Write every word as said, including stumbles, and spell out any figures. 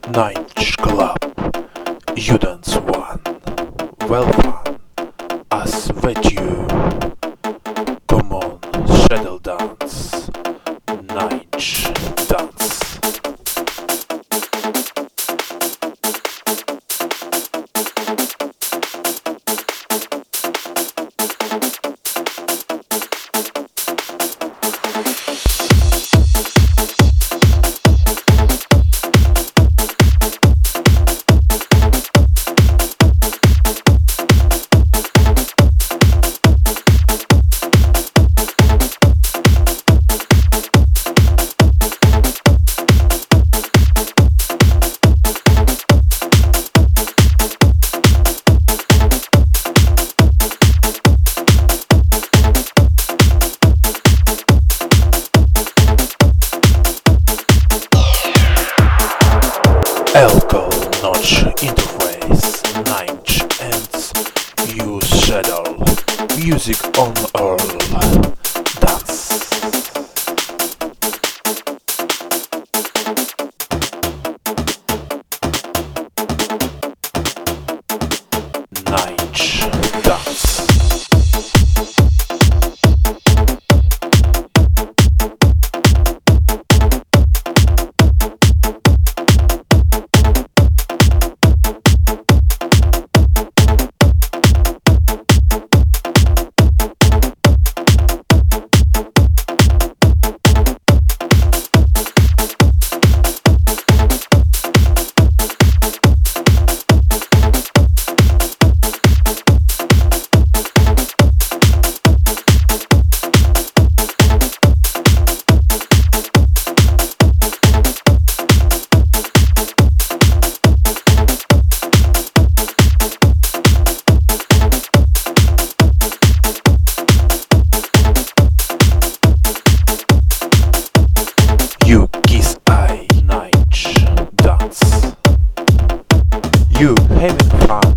Night Club, you dance one, well fun, us with you. Come on, shadow dance, night dance. Alcohol notch interface, night ends, use shadow, music on all, dance. Night dance. You kiss I night dance. You having fun.